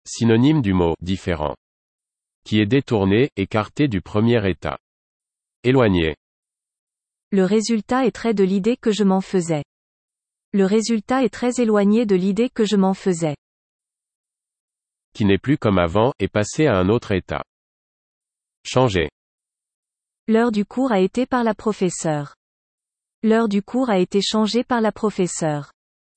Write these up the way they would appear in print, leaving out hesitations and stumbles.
Synonyme du mot différent. Qui est détourné, écarté du premier état. Éloigné. Le résultat est très de l'idée que je m'en faisais. Le résultat est très éloigné de l'idée que je m'en faisais. Qui n'est plus comme avant, est passé à un autre état. Changer. L'heure du cours a été par la professeure. L'heure du cours a été changée par la professeure.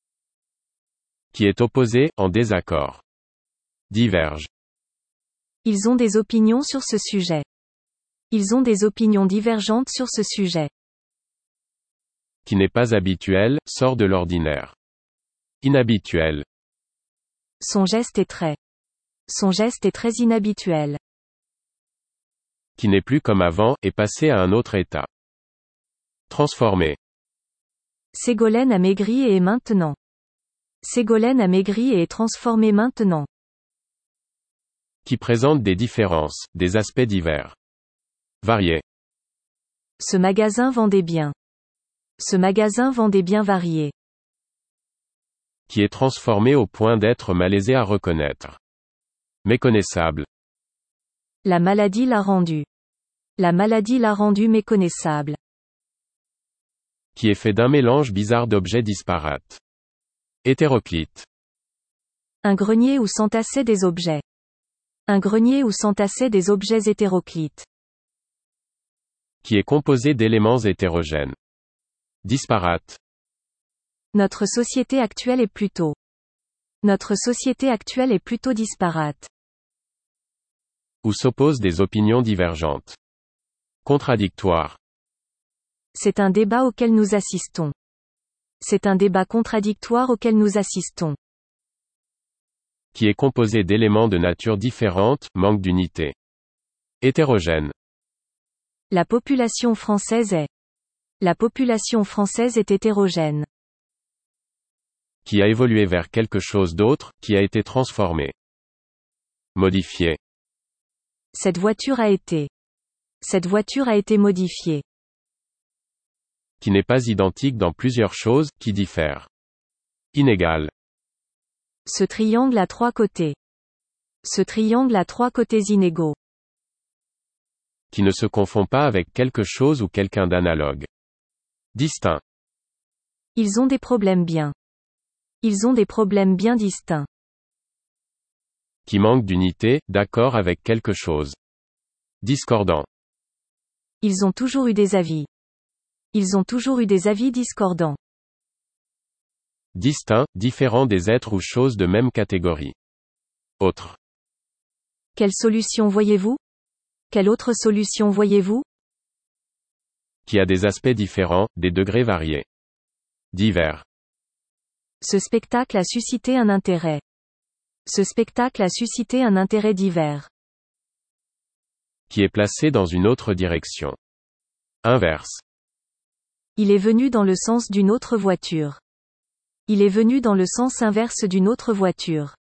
Qui est opposé, en désaccord. Diverge. Ils ont des opinions sur ce sujet. Ils ont des opinions divergentes sur ce sujet. Qui n'est pas habituel, sort de l'ordinaire. Inhabituel. Son geste est très inhabituel. Qui n'est plus comme avant, est passé à un autre état. Transformé. Ségolène a maigri et est maintenant. Ségolène a maigri et est transformée maintenant. Qui présente des différences, des aspects divers. Variés. Ce magasin vend des biens. Ce magasin vend des biens variés. Qui est transformé au point d'être malaisé à reconnaître. Méconnaissable. La maladie l'a rendu. La maladie l'a rendu méconnaissable. Qui est fait d'un mélange bizarre d'objets disparates. Hétéroclite. Un grenier où s'entassaient des objets. Un grenier où s'entassaient des objets hétéroclites. Qui est composé d'éléments hétérogènes. Disparate. Notre société actuelle est plutôt. Notre société actuelle est plutôt disparate. Où s'opposent des opinions divergentes. Contradictoires. C'est un débat auquel nous assistons. C'est un débat contradictoire auquel nous assistons. Qui est composé d'éléments de nature différente, manque d'unité. Hétérogène. La population française est. La population française est hétérogène. Qui a évolué vers quelque chose d'autre, qui a été transformé. Modifié. Cette voiture a été. Cette voiture a été modifiée. Qui n'est pas identique dans plusieurs choses, qui diffèrent. Inégal. Ce triangle a trois côtés. Ce triangle a trois côtés inégaux. Qui ne se confond pas avec quelque chose ou quelqu'un d'analogue. Distinct. Ils ont des problèmes bien. Ils ont des problèmes bien distincts. Qui manque d'unité, d'accord avec quelque chose. Discordant. Ils ont toujours eu des avis. Ils ont toujours eu des avis discordants. Distinct, différent des êtres ou choses de même catégorie. Autre. Quelle solution voyez-vous? Quelle autre solution voyez-vous? Qui a des aspects différents, des degrés variés. Divers. Ce spectacle a suscité un intérêt. Ce spectacle a suscité un intérêt divers. Qui est placé dans une autre direction. Inverse. Il est venu dans le sens d'une autre voiture. Il est venu dans le sens inverse d'une autre voiture.